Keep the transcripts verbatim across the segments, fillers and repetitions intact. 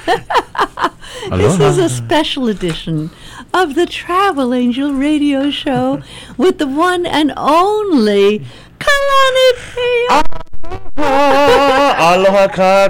This is a special edition of the Travel Angel Radio Show with the one and only Kalani Pea. Aloha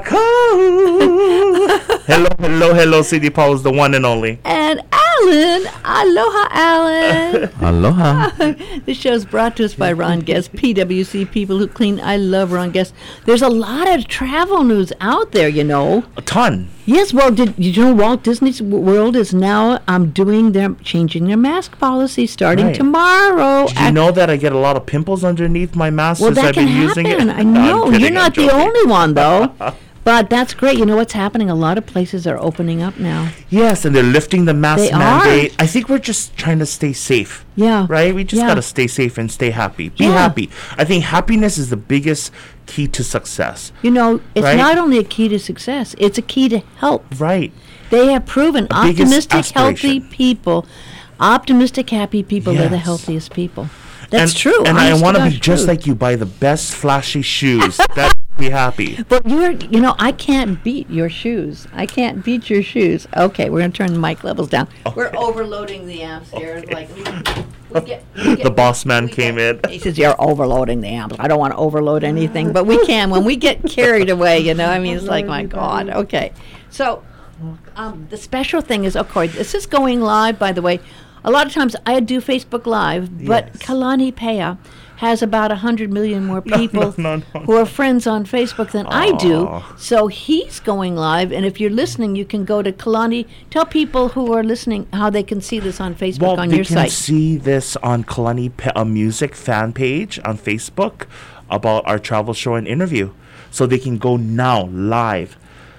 kakau. Hello, hello, hello, City Pals, the one and only. And Alan. Aloha, Alan. Aloha. This show is brought to us by Ron Guest, P W C, People Who Clean. I love Ron Guest. There's a lot of travel news out there, you know. A ton. Yes, well, did you know Walt Disney World is now um, doing their, changing their mask policy starting Right. tomorrow. Did you know that I get a lot of pimples underneath my mask Well, since that I've can been using happen. it? I No, I'm know. kidding, You're I'm not the joking. only one, though. But that's great. You know what's happening? A lot of places are opening up now. Yes, and they're lifting the mask They mandate. I think we're just trying to stay safe. Yeah. Right? We just Yeah. got to stay safe and stay happy. Be Yeah. happy. I think happiness is the biggest key to success. You know, it's Right? not only a key to success, it's a key to health. Right. They have proven A biggest optimistic, healthy aspiration. people, optimistic, happy people are the Yes. healthiest people. That's and, true. And I honest want to be gosh, just true. like you, buy the best flashy shoes. That be happy. But you're, you know, I can't beat your shoes. I can't beat your shoes. Okay, we're going to turn the mic levels down. We're overloading the amps here. It's Like we, we get, we get, The boss man we came get- in. He says, you're overloading the amps. I don't want to overload anything, but we can. When we get carried away, you know, I mean, it's like, my God. Okay. So um, the special thing is, of course, this is going live, by the way. A lot of times I do Facebook Live, but Yes. Kalani Pea has about one hundred million more people no, no, no. who are friends on Facebook than I do. Aw. So he's going live, and if you're listening, you can go to Kalani. Tell people who are listening how they can see this on Facebook Well, on they your can site. see this on Kalani Pe- a music fan page on Facebook about our travel show and interview. So they can go now live.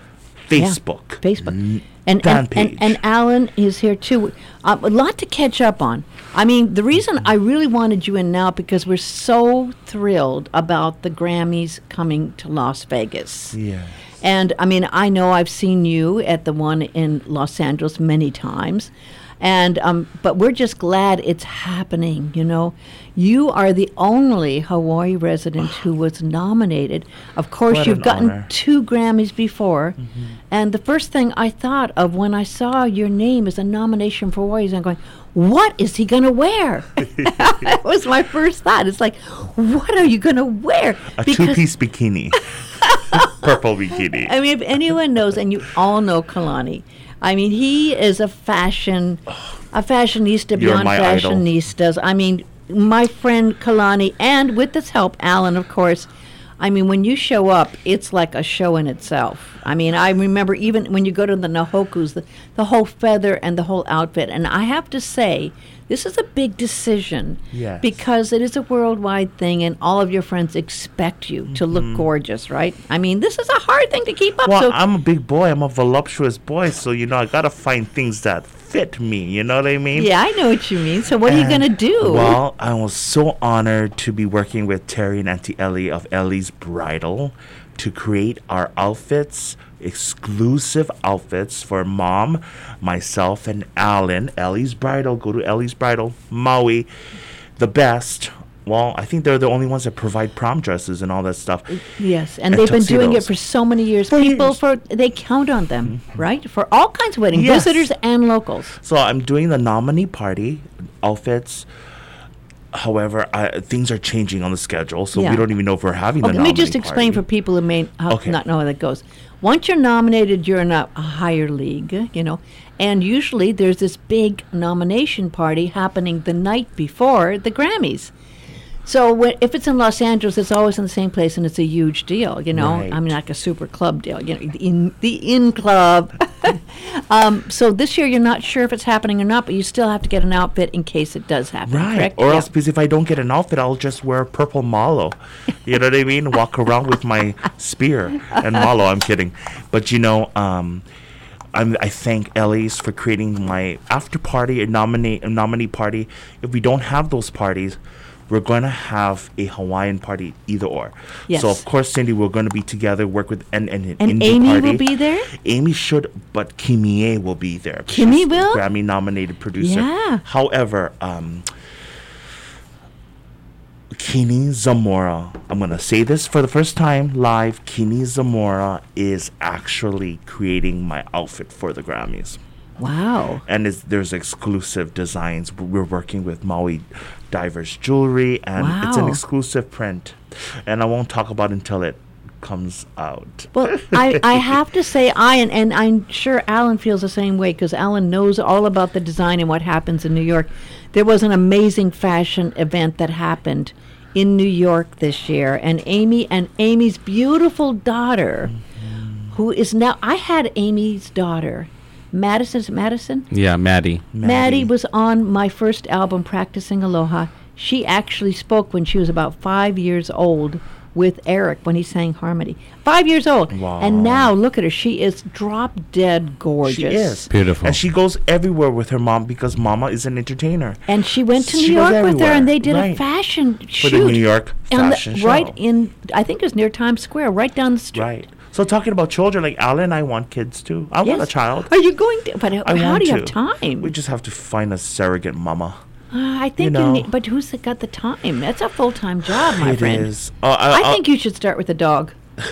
Facebook. Facebook. N- And, fan and, page. and, and Alan is here too. Uh, a lot to catch up on. I mean, the reason I really wanted you in now because we're so thrilled about the Grammys coming to Las Vegas. Yeah. And I mean, I know I've seen you at the one in Los Angeles many times. And um, but we're just glad it's happening, you know. You are the only Hawaii resident who was nominated. Of course, What you've an gotten honor. two Grammys before. And the first thing I thought of when I saw your name as a nomination for Hawaii is I'm going, what is he going to wear? That was my first thought. It's like, what are you going to wear? A Because- two-piece bikini. Purple bikini. I mean, if anyone knows, and you all know Kalani, I mean, he is a fashion, a fashionista You're beyond my idol. fashionistas. I mean, my friend Kalani, and with this help, Alan, of course. I mean, when you show up, it's like a show in itself. I mean, I remember even when you go to the Nahokus, the, the whole feather and the whole outfit. And I have to say, this is a big decision Yes. because it is a worldwide thing, and all of your friends expect you to look gorgeous, right? I mean, this is a hard thing to keep up. Well, so I'm a big boy. I'm a voluptuous boy. So, you know, I got to find things that fit me. You know what I mean? yeah, I know what you mean. So what are you And, going to do? Well, I was so honored to be working with Terry and Auntie Ellie of Ellie's Bridal to create our outfits, exclusive outfits for Mom, myself, and Alan. Ellie's Bridal. Go to Ellie's Bridal, Maui. The best. Well, I think they're the only ones that provide prom dresses and all that stuff. Yes, and and they've been doing it tuxedos. for so many years. For People years. for they count on them, right? For all kinds of weddings, Yes. visitors and locals. So I'm doing the nominee party outfits. However, I, things are changing on the schedule, so Yeah. we don't even know if we're having Okay, the let me nominee just explain party. for people who may how, Okay. not know how that goes. Once you're nominated, you're in a, a higher league, you know, and usually there's this big nomination party happening the night before the Grammys. So when, if it's in Los Angeles, it's always in the same place, and it's a huge deal, you know. Right. I mean, like a super club deal, you know, the in the in club. um, so this year, you're not sure if it's happening or not, but you still have to get an outfit in case it does happen. Right. Correct? Or Yeah. else, because if I don't get an outfit, I'll just wear purple malo. You know what I mean? Walk around with my spear and malo. I'm kidding. But, you know, um, I'm, I thank Ellie's for creating my after party, a nominee, a nominee party. If we don't have those parties, we're going to have a Hawaiian party, either or. Yes. So, of course, Cindy, we're going to be together, work with an, an, an And indie Amy party. will be there? Amy should, but Kimie will be there. Kimie She's a will? Grammy-nominated producer. Yeah. However, um, Kini Zamora. I'm gonna say this for the first time live. Kini Zamora is actually creating my outfit for the Grammys. Wow. And it's, there's exclusive designs. We're working with Maui Divers Jewelry, and wow. it's an exclusive print. And I won't talk about it until it comes out. Well, I, I have to say, I and, and I'm sure Alan feels the same way, because Alan knows all about the design and what happens in New York. There was an amazing fashion event that happened in New York this year, and Amy and Amy's beautiful daughter, mm-hmm. who is now, I had Amy's daughter, Madison's Madison? Yeah, Maddie. Maddie. Maddie was on my first album, Practicing Aloha. She actually spoke when she was about five years old with Eric when he sang Harmony. Five years old. Wow. And now, look at her. She is drop dead gorgeous. She is. Beautiful. And she goes everywhere with her mom because Mama is an entertainer. And she went to She New goes York with her, everywhere. and they did Right. a fashion For shoot. the New York on the- fashion show. Right in, I think it was near Times Square, right down the street. Right. So talking about children, like Alan and I want kids too. I want a child. Are you going to? But I how want do you to. have time? We just have to find a surrogate mama. Uh, I think you, know. need, but who's got the time? That's a full time job, my It friend. is. Uh, I, I think you should start with a dog.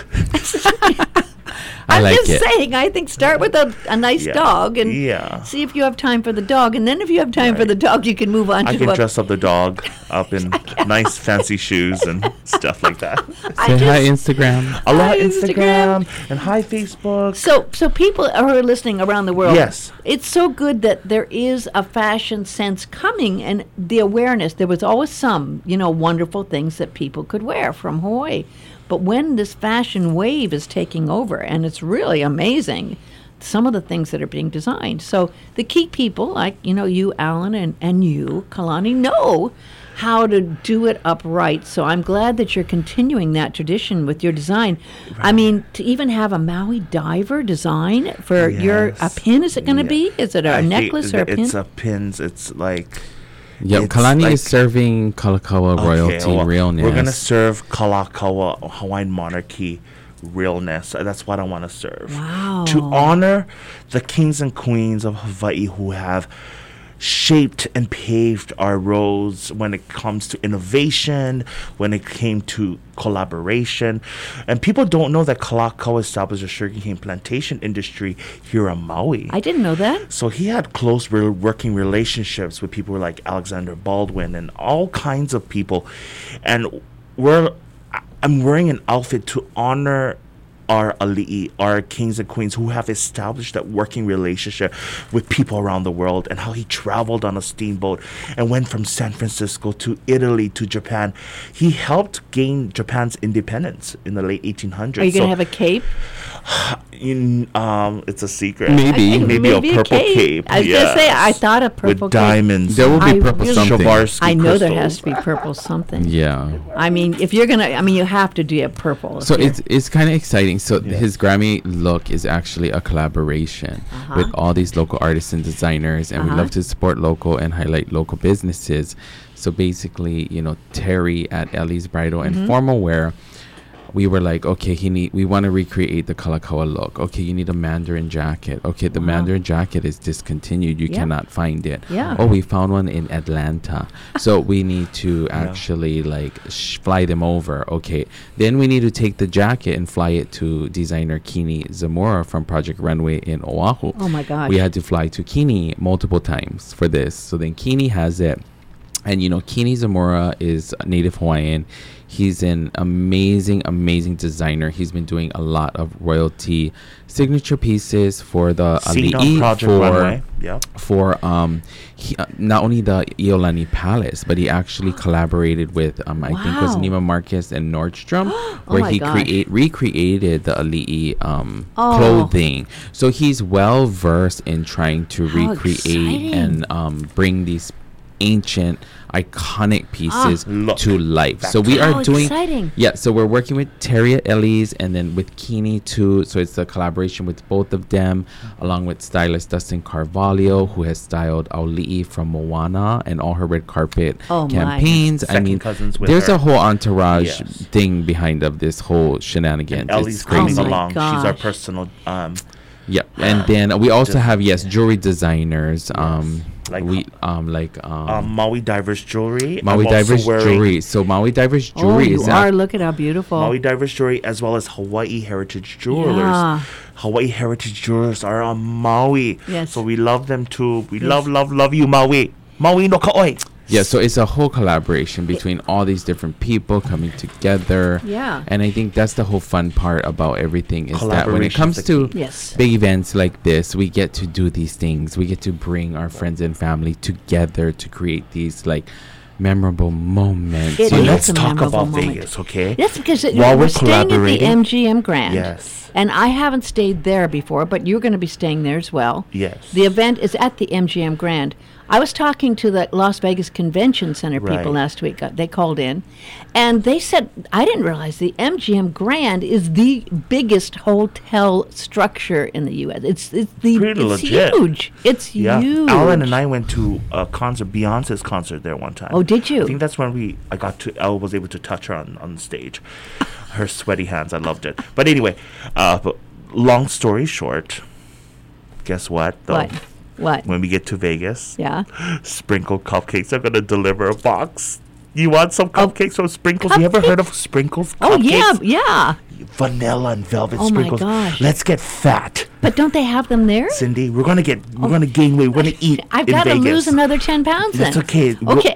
I I'm like just it. saying. I think start with a, a nice Yeah. dog and Yeah. see if you have time for the dog, and then if you have time for the dog, you can move on I to can what. dress up the dog up in nice fancy shoes and stuff like that. I Say hi, just- Instagram. Aloha Hi, Instagram, Instagram. and hi Facebook. So, so people who are listening around the world, Yes. it's so good that there is a fashion sense coming, and the awareness. There was always some, you know, wonderful things that people could wear from Hawaii, but when this fashion wave is taking over, and it's really amazing, some of the things that are being designed. So the key people, like you know, you, Alan, and and you, Kalani, know how to do it upright. So I'm glad that you're continuing that tradition with your design. I mean, to even have a Maui diver design for your a Yes. pin, is it going to Yeah. be? Is it a I hate necklace or a that pin? It's a pins. It's like. Yep, it's Kalani like- is serving Kalakaua royalty well, realness. We're gonna serve Kalakaua Hawaiian monarchy realness. Uh, That's what I want to serve. Wow. To honor the kings and queens of Hawaii who have shaped and paved our roads when it comes to innovation, when it came to collaboration. And people don't know that Kalakaua established a sugarcane plantation industry here on Maui. I didn't know that. So he had close re- working relationships with people like Alexander Baldwin and all kinds of people. And we're I- I'm wearing an outfit to honor our ali'i, our kings and queens who have established that working relationship with people around the world, and how he traveled on a steamboat and went from San Francisco to Italy to Japan. He helped gain Japan's independence in the late eighteen hundreds. Are you going to So have a cape? in, um, it's a secret. Maybe. Maybe, Maybe a a purple cape. cape. I was gonna say, I thought a purple with cape. diamonds. There will be I purple really- something. Swarovski I know there has crystals. to be purple something. Yeah. I mean, if you're gonna, I mean, you have to do a purple. So if you're- it's it's kind of exciting. So Yeah. his Grammy look is actually a collaboration Uh-huh. with all these local artists and designers, and we Uh-huh. love to support local and highlight local businesses. So basically, you know, Terry at Ellie's Bridal Mm-hmm. and Formal Wear, we were like, okay, he need we want to recreate the Kalakaua look. Okay, you need a Mandarin jacket. Okay, the Wow. Mandarin jacket is discontinued. You Yeah. cannot find it. Yeah. Oh, we found one in Atlanta. So we need to actually like sh- fly them over. Okay. Then we need to take the jacket and fly it to designer Kini Zamora from Project Runway in Oahu. oh my gosh. We had to fly to Kini multiple times for this. So then Kini has it. And, you know, Kini Zamora is a native Hawaiian. He's an amazing, amazing designer. He's been doing a lot of royalty signature pieces for the Seen on ali'i, Project for, Runway. Yeah. for um, he, uh, not only the Iolani Palace, but he actually collaborated with, um, I think it was Wow. Neiman Marcus and Nordstrom, Oh where my he gosh. create recreated the ali'i um, Oh. clothing. So he's well versed in trying to How recreate exciting. and um, bring these ancient iconic pieces Look. to life. Back So we How are doing exciting. yeah, so we're working with Terry at Ellie's and then with Kini too. So it's a collaboration with both of them, along with stylist Dustin Carvalho, who has styled Auli'i from Moana and all her red carpet Oh, my. campaigns. I Second mean, cousins with there's her. a whole entourage Yes. thing behind of this whole shenanigans. Ellie's It's coming crazy. Oh my along. She's our gosh. personal um, Yep. And then we also have, yes, jewelry designers. Um, Like, we um like um, Um, Maui Divers Jewelry. Maui I'm also Divers wearing Jewelry. So Maui Divers Oh, Jewelry you is are. not Look at how beautiful. Maui Divers Jewelry, as well as Hawaii Heritage Jewelers. Yeah. Hawaii Heritage Jewelers are on Maui. Yes. So we love them too. We Yes. love, love, love you, Maui. Maui no kaoi. Yeah, so it's a whole collaboration between all these different people coming together. Yeah. And I think that's the whole fun part about everything is that when it Collaboration's comes the to key. Yes. big events like this, we get to do these things. We get to bring our friends and family together to create these like memorable moments. It So is let's a talk memorable about moment. Vegas, okay? That's because it, While we're we're staying at the collaborating- M G M Grand. Yes. And I haven't stayed there before, but you're going to be staying there as well. Yes. The event is at the M G M Grand. I was talking to the Las Vegas Convention Center Right. people last week. Uh, they called in, and they said, I didn't realize the M G M Grand is the biggest hotel structure in the U S. It's it's the Pretty it's legit. huge. It's Yeah. huge. Alan and I went to a concert, Beyonce's concert there one time. Oh, did you? I think that's when we I got to I was able to touch her on, on stage. Her sweaty hands, I loved it. But anyway, uh but long story short, guess what though? What? What? When we get to Vegas, Yeah. Sprinkle Cupcakes are gonna deliver a box. You want some Oh, cupcakes from Sprinkles? You ever heard of Sprinkles Oh yeah, Cupcakes? yeah. Vanilla and velvet Oh my sprinkles. gosh. Let's get fat. But don't they have them there? Cindy, we're gonna get we're gonna gain weight. We're gonna eat I've in got to Vegas. lose another ten pounds then. That's okay. We'll- Okay.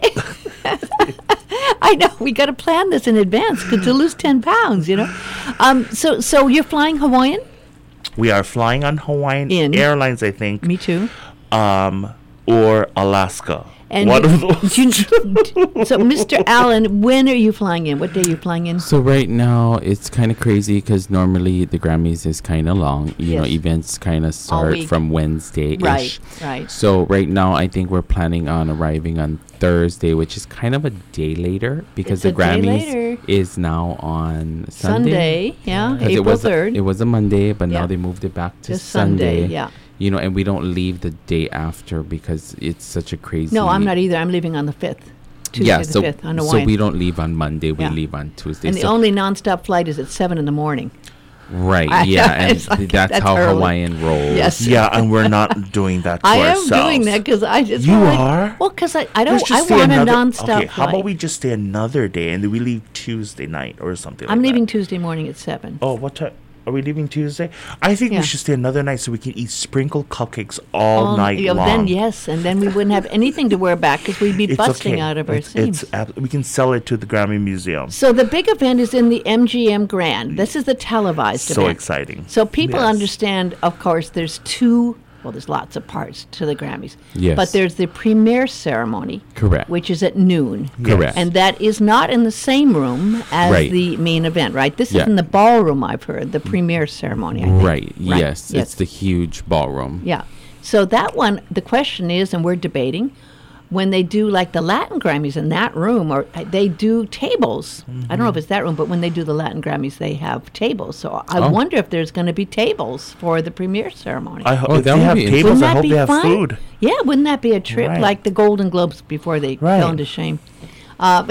I know we got to plan this in advance 'cause to lose ten pounds, you know. Um, so so you're flying Hawaiian? We are flying on Hawaiian In. Airlines, I think, Me too. um, or Alaska. And One you- of those. you- so, Mister Allen, when are you flying in? What day are you flying in? So right now it's kind of crazy because normally the Grammys is kind of long. You know, Yes. events kind of start week. from Wednesday-ish. Right, right. So right now I think we're planning on arriving on Thursday, which is kind of a day later because It's the a day Grammys later. is now on Sunday. Sunday, yeah, 'Cause it April was a- third. It was a Monday, but Yeah. now they moved it back to Just Sunday, Sunday. yeah. You know, and we don't leave the day after because it's such a crazy. No, I'm not either. I'm leaving on the fifth. Tuesday Yeah, the so fifth on so Hawaiian. we don't leave on Monday. We Yeah. leave on Tuesday. and the so only nonstop flight is at seven in the morning. right, I- yeah, and it's like, that's, that's how early. Hawaiian rolls. Yes. Yeah, and we're not doing that to I am ourselves. doing that because I just You like, are? Well, because I, I don't Let's just I stay want another- a nonstop Okay, how flight. about we just stay another day and then we leave Tuesday night or something I'm like leaving that? Tuesday morning at seven. Oh, what time? Are we leaving Tuesday? I think Yeah. we should stay another night so we can eat sprinkled cupcakes all Um, night yeah, long. Then yes, and then we wouldn't have anything to wear back because we'd be It's busting okay. out of our it's, seams. it's ab- we can sell it to the Grammy Museum. So the big event is in the M G M Grand. This is the televised So event. exciting. So people Yes. understand, of course, there's two, well, there's lots of parts to the Grammys. Yes. But there's the premiere ceremony. Correct. Which is at noon. Correct. And that is not in the same room as Right. the main event, right? This Yeah. is in the ballroom, I've heard, the premiere ceremony, I think. Right. Yes, Yes. it's the huge ballroom. Yeah. So that one, the question is, and we're debating, when they do like the Latin Grammys in that room, or uh, they do tables. I don't know if it's that room, but when they do the Latin Grammys, they have tables. So I Oh. wonder if there's going to be tables for the premiere ceremony. I hope Oh, if that they would have be tables, Wouldn't I that hope be they have fun? food. Yeah, wouldn't that be a trip Right. like the Golden Globes before they Right. fell into shame? Um,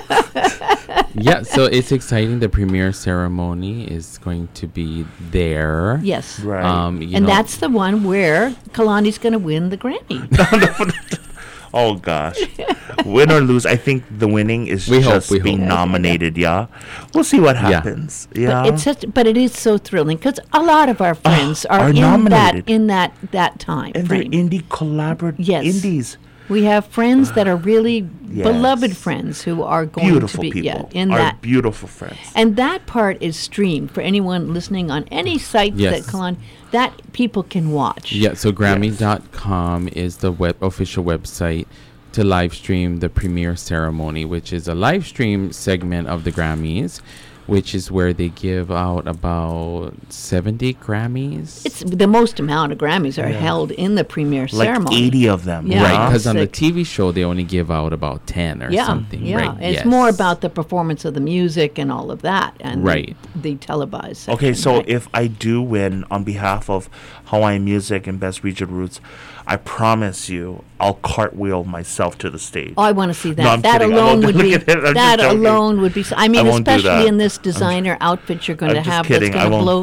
Yeah, so it's exciting. The premiere ceremony is going to be there. yes. Right. Um, you And know, that's the one where Kalani's going to win the Grammy. Oh gosh, win or lose, I think the winning is We hope, just we being hope. nominated. Yeah, we'll see what Yeah. happens. Yeah, But it's such, but it is so thrilling because a lot of our friends are, are in nominated. that in that that time and they're frame. indie collaborative Yes. indies. We have friends that are really Yes. beloved friends who are going Beautiful to be people. yeah, in Our that. beautiful friends. And that part is streamed for anyone listening on any site Yes. that Kalan that people can watch. Yeah, so Grammy dot com is the web official website to live stream the premiere ceremony, which is a live stream segment of the Grammys, which is where they give out about seventy Grammys. It's the most amount of Grammys are Yeah. held in the premiere Like ceremony. eighty of them. Yeah. right, yeah? because on the Sick. T V show they only give out about ten or yeah, something. yeah. Right. It's yes. more about the performance of the music and all of that, and Right. the, the televised. Okay, section, so right. if I do win on behalf of Hawaiian Music and Best Region Roots, I promise you I'll cartwheel myself to the stage. Oh, I want to see that. No, I'm that kidding. I alone won't would look be at it. I'm that just joking. alone would be. s- I mean, I won't do especially that. in this designer outfit you're going I'm to just have kidding. that's I going to won't- blow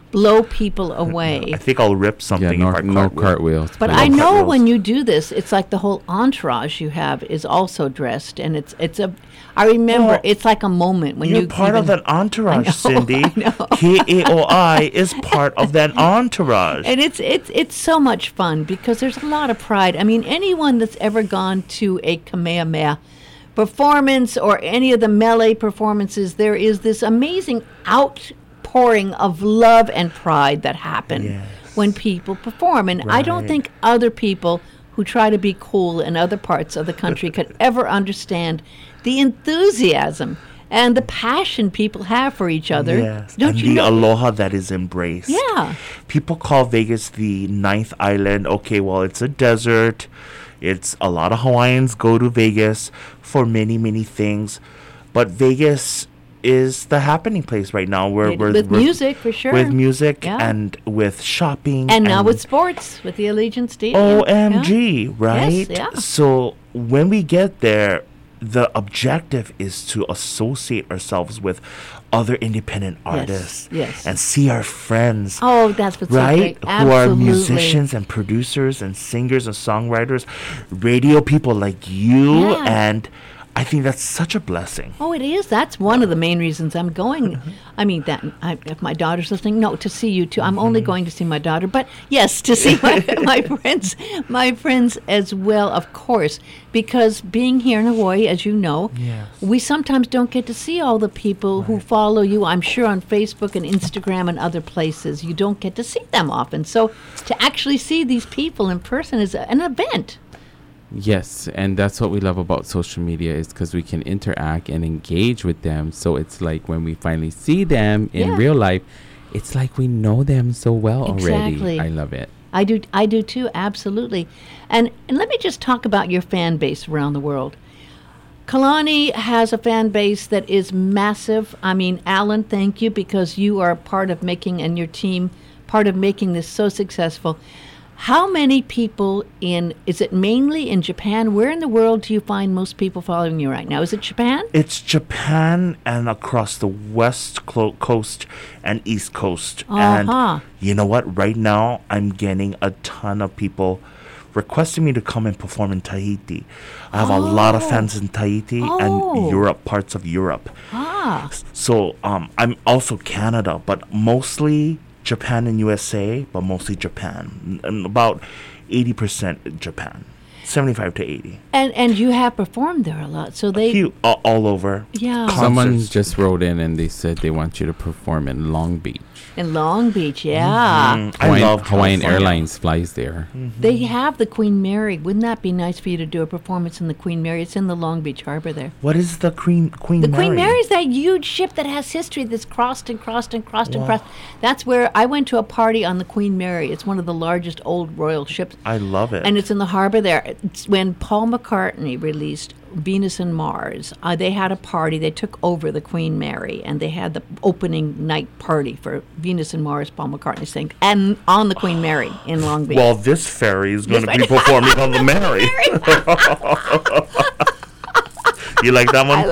blow people away. I think I'll rip Yeah, something no, if I no cartwheel. cartwheels. But Love I know cartwheels. when you do this, it's like the whole entourage you have is also dressed, and it's it's a. I remember Well, it's like a moment when You're you part of even- that entourage, know, Cindy. I know. K A O I is part of that entourage. And it's it's it's so much fun because there's a lot of pride. I mean, anyone that's ever gone to a Kamehameha performance or any of the melee performances, there is this amazing outpouring of love and pride that happen Yes. when people perform. And I don't Right. think other people who try to be cool in other parts of the country could ever understand the enthusiasm and the passion people have for each other. Yes, Don't and you the know? aloha that is embraced. Yeah. People call Vegas the ninth island. Okay, well, it's a desert. It's a lot of Hawaiians go to Vegas for many, many things. But Vegas is the happening place right now. Where It- we're, with we're- music, for sure. With music Yeah. and with shopping. And now with sports, with the Allegiant Stadium. O M G, Yeah. right? Yes, yeah. So when we get there, the objective is to associate ourselves with other independent artists yes. and see our friends, Oh, that's what's so right? great. Who are Absolutely. musicians and producers and singers and songwriters, radio people like you, Yeah. and I think that's such a blessing. Oh, it is. That's one of the main reasons I'm going. I mean, that I, if my daughter's listening, no, to see you too. I'm only going to see my daughter, but yes, to see my, my friends, my friends as well, of course. Because being here in Hawaii, as you know, Yes. we sometimes don't get to see all the people who follow you. I'm sure on Facebook and Instagram and other places, you don't get to see them often. So to actually see these people in person is a- an event. Yes, and that's what we love about social media is because we can interact and engage with them. So it's like when we finally see them in Yeah. real life, it's like we know them so well Exactly. already. I love it. I do, I do too, absolutely. And and let me just talk about your fan base around the world. Kalani has a fan base that is massive. I mean, Alan, thank you because you are part of making and your team part of making this so successful. How many people in, is it mainly in Japan? Where in the world do you find most people following you right now? Is it Japan? It's Japan and across the west clo- coast and east coast. Uh-huh. And you know what? Right now, I'm getting a ton of people requesting me to come and perform in Tahiti. I have a lot of Oh. fans in Tahiti Oh. and Europe, parts of Europe. Ah, So um, I'm also Canada, but mostly Japan and U S A, but mostly Japan. And about eighty percent Japan, seventy-five to eighty. and and you have performed there a lot, so they, Few, all, all over. yeah, Someone Concerts. just wrote in and they said they want you to perform in Long Beach. in Long Beach, yeah. Mm, I Hawaiian, love Hawaiian California. Airlines flies there. They have the Queen Mary. Wouldn't that be nice for you to do a performance in the Queen Mary? It's in the Long Beach Harbor there. What is the Queen Queen The Mary? Queen Mary is that huge ship that has history that's crossed and crossed and crossed and Wow. crossed. That's where I went to a party on the Queen Mary. It's one of the largest old royal ships. I love it. And it's in the harbor there. It's when Paul McCartney released Venus and Mars, uh, they had a party. They took over the Queen Mary, and they had the opening night party for Venus and Mars, Paul McCartney sang, and on the Queen Mary in Long Beach. well, this ferry is going to This be ferry- performing on the Mary. You like that one?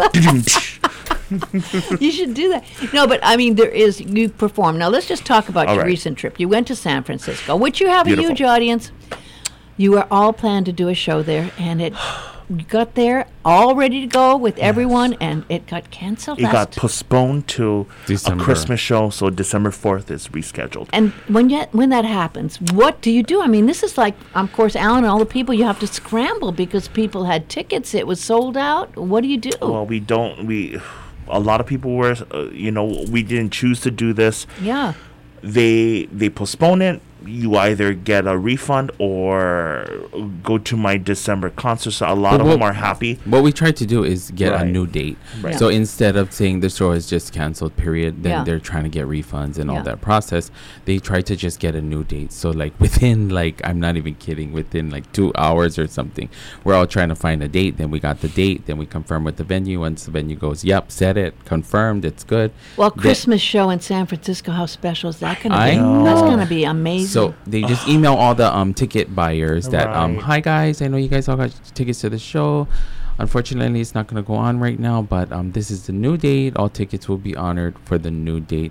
You should do that. No, but I mean, there is, you perform. Now, let's just talk about All your right. recent trip. You went to San Francisco, which you have Beautiful. a huge audience. You were all planned to do a show there, and it you got there all ready to go with everyone, and it got canceled. It last got postponed to December. a Christmas show, so December fourth is rescheduled. And when you, when that happens, what do you do? I mean, this is like, of course, Alan and all the people, you have to scramble because people had tickets. It was sold out. What do you do? Well, we don't. We a lot of people were. Uh, you know, we didn't choose to do this. yeah. They they postpone it. You either get a refund or go to my December concert. So a lot But of what- them are happy. What we try to do is get a Right. new date. Right. So instead of saying the show is just canceled, period, then Yeah. they're trying to get refunds and Yeah. all that process. They try to just get a new date. So like within like I'm not even kidding, within like two hours or something, we're all trying to find a date. Then we got the date. Then we confirm with the venue. Once the venue goes, yep, set it, confirmed, it's good. Well, Then- Christmas show in San Francisco, how special is that going to I be? know. That's going to be amazing. So they just email all the um ticket buyers that um Right. hi guys, I know you guys all got tickets to the show. Unfortunately, it's not going to go on right now, but um this is the new date. All tickets will be honored for the new date.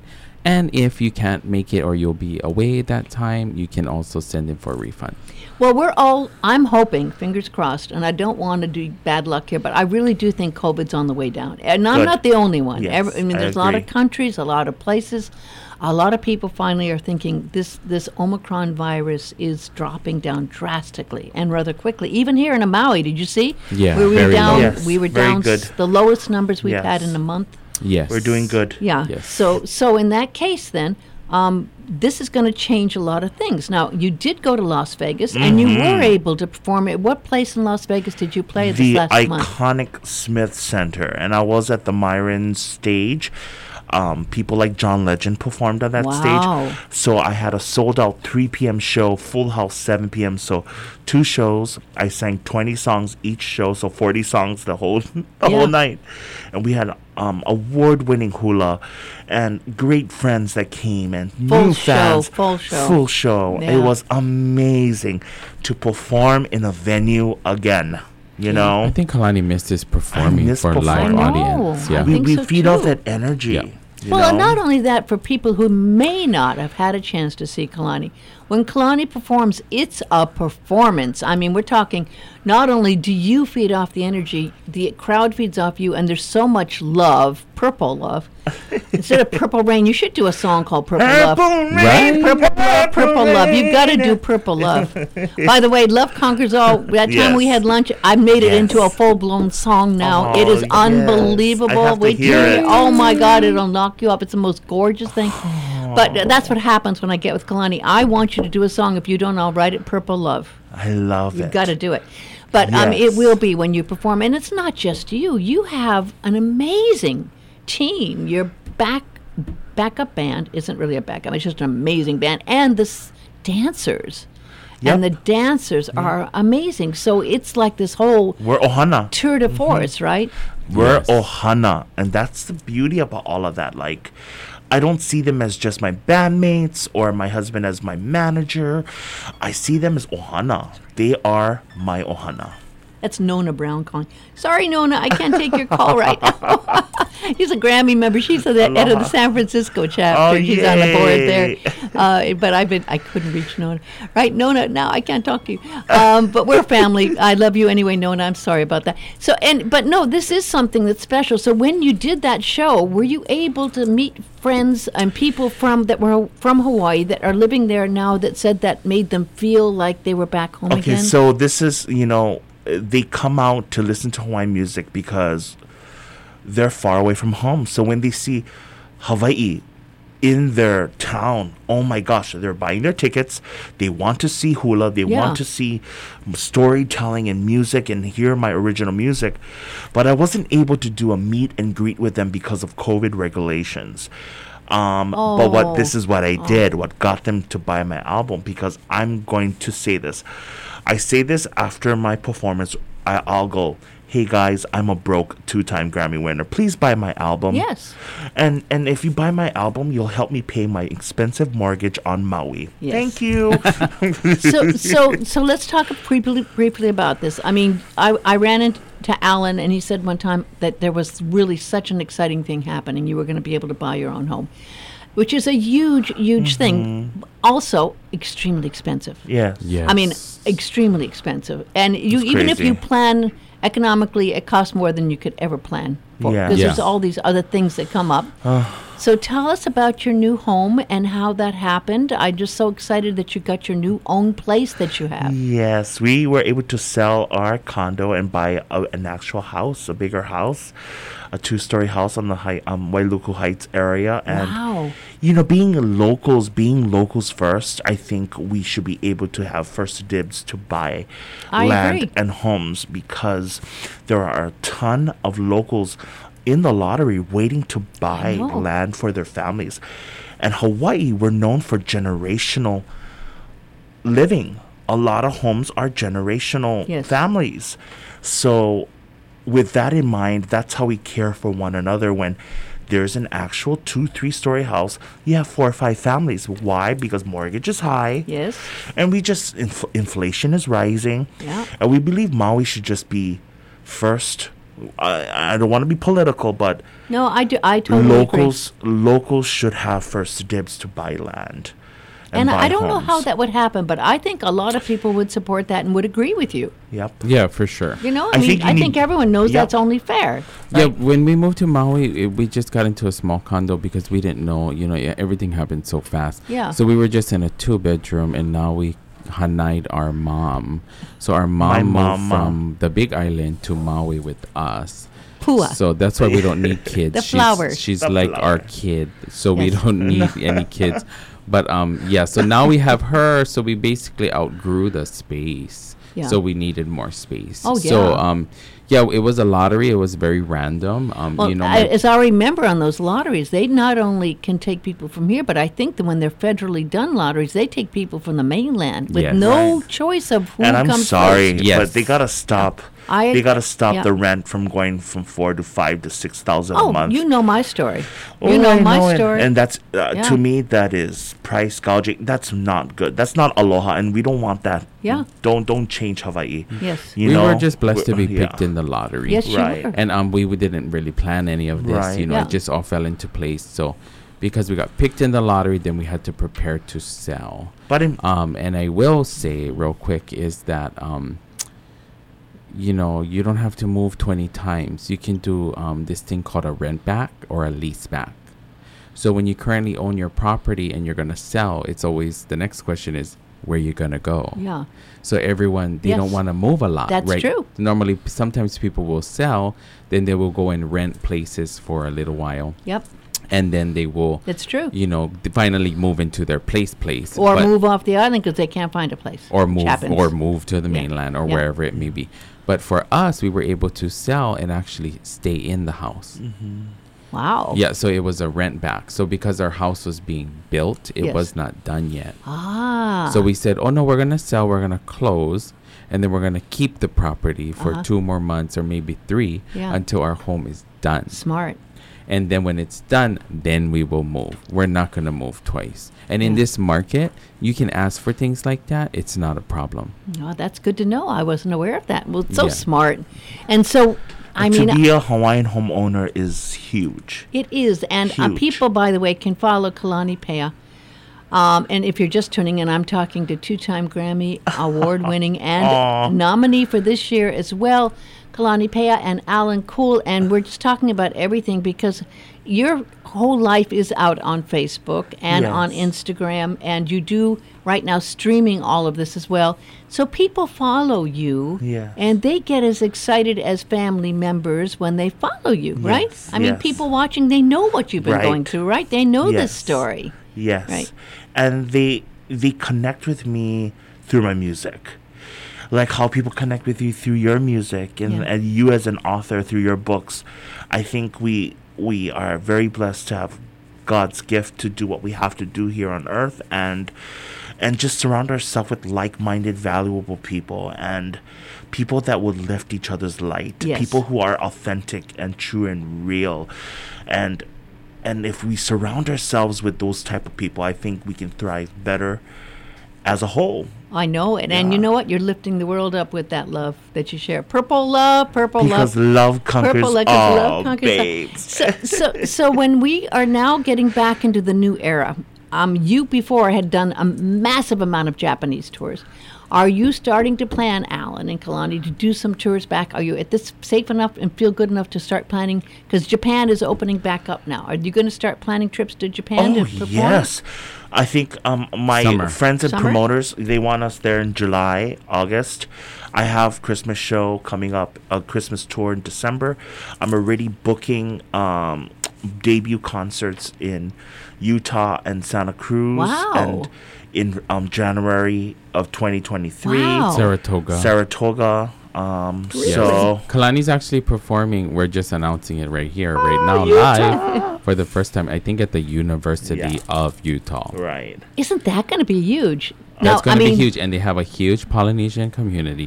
And if you can't make it or you'll be away at that time, you can also send in for a refund. Well, we're all, I'm hoping, fingers crossed, and I don't want to do bad luck here, but I really do think COVID's on the way down. And I'm Good. not the only one. Yes, Every, I mean, I there's a lot of agree. countries, a lot of places, a lot of people finally are thinking this, this Omicron virus is dropping down drastically and rather quickly. Even here in Maui, did you see? Yeah, we were very down, low. Yes, we were very down good. s- the lowest numbers we've had Yes. in a month. Yes. We're doing good. Yeah. Yes. So so in that case, then um, this is going to change a lot of things. Now you did go to Las Vegas, and you were able to perform. At what place in Las Vegas did you play this The last month? iconic Smith Center, and I was at the Myron stage. Um, people like John Legend performed on that Wow. stage. So I had a sold out three p.m. show, full house seven p.m. So two shows. I sang twenty songs each show, so forty songs the whole the Yeah. whole night. And we had um, award winning hula and great friends that came and Full new show, fans. full show. Full show. Yeah. It was amazing to perform in a venue again. You know? I think Kalani missed his performing miss for live performing. I audience. know. Yeah. I we think we so feed off too. that energy. Yeah. you Well, and know? not only that, for people who may not have had a chance to see Kalani, when Kalani performs, it's a performance. I mean, we're talking, not only do you feed off the energy, the crowd feeds off you, and there's so much love, purple love. Instead of Purple Rain, you should do a song called Purple Love. Purple rain, Right? Purple Love, Purple Love. You've got to do Purple Love. By the way, Love Conquers All. That time we Yes. had lunch, I made it into a Yes. full-blown song now. Oh, it is yes. unbelievable. I have to Wait hear till you- it. Oh my God, it'll knock you up. It's the most gorgeous thing. But uh, that's what happens when I get with Kalani. I want you to do a song. If you don't, I'll write it Purple Love. I love You've it. got to do it. But um, it Yes. will be when you perform. And it's not just you. You have an amazing team. Your back backup band isn't really a backup. It's just an amazing band. And the s- dancers. And the Yep. dancers are amazing. So it's like this whole We're Ohana. tour de force, right? We're Yes. Ohana. And that's the beauty about all of that. Like, I don't see them as just my bandmates or my husband as my manager. I see them as Ohana. They are my Ohana. That's Nona Brown calling. Sorry, Nona, I can't take your call right now. She's a Grammy member. She's the head of the San Francisco chapter. Oh, She's on the board there. yay. Uh, but I've been, I couldn't reach Nona. Right, Nona, now I can't talk to you. Um, but we're family. I love you anyway, Nona. I'm sorry about that. So, and but no, this is something that's special. So when you did that show, were you able to meet friends and people from that were from Hawaii that are living there now that said that made them feel like they were back home Okay, again? so this is, you know, uh, they come out to listen to Hawaiian music because they're far away from home. So when they see Hawaii in their town, oh my gosh, they're buying their tickets. They want to see hula. They Yeah. want to see m- storytelling and music and hear my original music. But I wasn't able to do a meet and greet with them because of COVID regulations. Um, But what this Oh. is what I did, what got them to buy my album, because I'm going to say this. I say this after my performance. I, I'll go, hey guys, I'm a broke two-time Grammy winner. Please buy my album. Yes. And and if you buy my album, you'll help me pay my expensive mortgage on Maui. Yes. Thank you. so so so let's talk briefly briefly about this. I mean, I I ran into Alan and he said one time that there was really such an exciting thing happening. You were going to be able to buy your own home, which is a huge huge thing. Also, extremely expensive. Yes. Yes. I mean, extremely expensive. And you It's even if you crazy. plan economically, it costs more than you could ever plan for Yeah. because there's Yeah. all these other things that come up. So tell us about your new home and how that happened. I'm just so excited that you got your new own place that you have. Yes, we were able to sell our condo and buy a, an actual house, a bigger house, a two-story house on the high, um, Wailuku Heights area. And Wow. you know, being locals, being locals first, I think we should be able to have first dibs to buy I land agree. and homes because there are a ton of locals in the lottery waiting to buy know. land for their families. And Hawaii, we're known for generational living. A lot of homes are generational Yes. families. So with that in mind, that's how we care for one another. When there's an actual two, three story house, you have four or five families. Why? Because mortgage is high. Yes. And we just, inf- inflation is rising. Yeah. And we believe Maui should just be first I, I don't want to be political, but No, I do. I totally locals locals should have first dibs to buy land. agree. And buy I don't know how homes. that would happen, but I think a lot of people would support that and would agree with you. Yep. Yeah, for sure. You know, I, I mean, think you I need- think everyone knows Yep. that's only fair. Yeah, right? when we moved to Maui, it, we just got into a small condo because we didn't know, you know, yeah, everything happened so fast. Yeah. So we were just in a two bedroom, and now we hanai'd our mom. So our My mom moved mama. from the Big Island to Maui with us. Pua. So that's why we don't need kids. The she's, flower. She's The like our flower. kid, so we Yes. don't need any kids. But um, yeah. So now we have her. So we basically outgrew the space. Yeah. So we needed more space. Oh, So yeah. um, yeah, it was a lottery. It was very random. Um, Well, you know, I, my- as I remember on those lotteries, they not only can take people from here, but I think that when they're federally done lotteries, they take people from the mainland with Yes. no Right. choice of who And I'm comes sorry, first. Yes. but they gotta stop. I- they gotta stop yeah. the rent from going from four to five to six thousand a Oh, month. you know my story. Oh, you know I my it. story. And that's uh, Yeah. to me that is price gouging. That's not good. That's not aloha, and we don't want that. Yeah. Don't don't change Hawaii. yes. You we know, were just blessed to be w- picked yeah. in the lottery. Yes, you Right. were. And um, we, we didn't really plan any of this. Right. You know, Yeah. it just all fell into place. So, because we got picked in the lottery, then we had to prepare to sell. But in, Um, and I will say real quick is that um, you know, you don't have to move twenty times. You can do um, this thing called a rent back or a lease back. So when you currently own your property and you're gonna sell, it's always the next question is where you're gonna go. Yeah. So everyone, they don't Yes. want to move a lot. That's right? true. Normally, p- sometimes people will sell, then they will go and rent places for a little while, Yep. and then they will, It's true. you know, th- finally move into their place place. Or But- move off the island because they can't find a place. or Which move happens. or move to the Yeah. mainland or Yeah. wherever it may be. But for us, we were able to sell and actually stay in the house. Wow. Yeah, so it was a rent back. So because our house was being built, it Yes. was not done yet. Ah. So we said, "Oh no, we're gonna sell. We're gonna close, and then we're gonna keep the property for Uh-huh. two more months or maybe three Yeah. until our home is done. Smart. And then when it's done, then we will move. We're not gonna move twice. And in Yeah. this market, you can ask for things like that. It's not a problem. Oh, that's good to know. I wasn't aware of that. Well, it's so Yeah. smart. And so, I mean, to be a Hawaiian homeowner is huge. it is. And uh, Huge. people, by the way, can follow Kalani Pea. Um, and if you're just tuning in, I'm talking to two-time Grammy award-winning and Aw. nominee for this year as well, Kalani Pea and Alan Cool. And we're just talking about everything because your whole life is out on Facebook and on Yes. Instagram, and you do right now streaming all of this as well. So people follow you, Yes. and they get as excited as family members when they follow you, right? Yes, I mean, yes. people watching, they know what you've been Right. going through, right? They know this Yes. story. Yes. Right. And they they connect with me through my music. Like how people connect with you through your music and, Yeah. and you as an author through your books. I think we we are very blessed to have God's gift to do what we have to do here on earth and and just surround ourselves with like-minded, valuable people and people that will lift each other's light. Yes. People who are authentic and true and real. And and if we surround ourselves with those type of people, I think we can thrive better as a whole. I know it. And you Yeah. know what? You're lifting the world up with that love that you share. Purple love, purple Because love. love conquers Purple like all, love conquers all. babes. So, so, so when we are now getting back into the new era, um, you before had done a massive amount of Japanese tours. Are you starting to plan, Alan and Kalani, to do some tours back? Are you at this safe enough and feel good enough to start planning? Because Japan is opening back up now. Are you going to start planning trips to Japan to Oh perform? yes, I think um, my Summer. friends and Summer? promoters they want us there in July, August. I have Christmas show coming up, a Christmas tour in December. I'm already booking um, debut concerts in Utah and Santa Cruz, Wow. and in um, January of twenty twenty-three, Wow. Saratoga. Saratoga. Um, Really? So Kalani's actually performing. We're just announcing it right here, right now, Oh, live for the first time. I think at the University Yeah. of Utah. right. Isn't that going to be huge? That's Now, going I to mean, be huge, and they have a huge Polynesian community.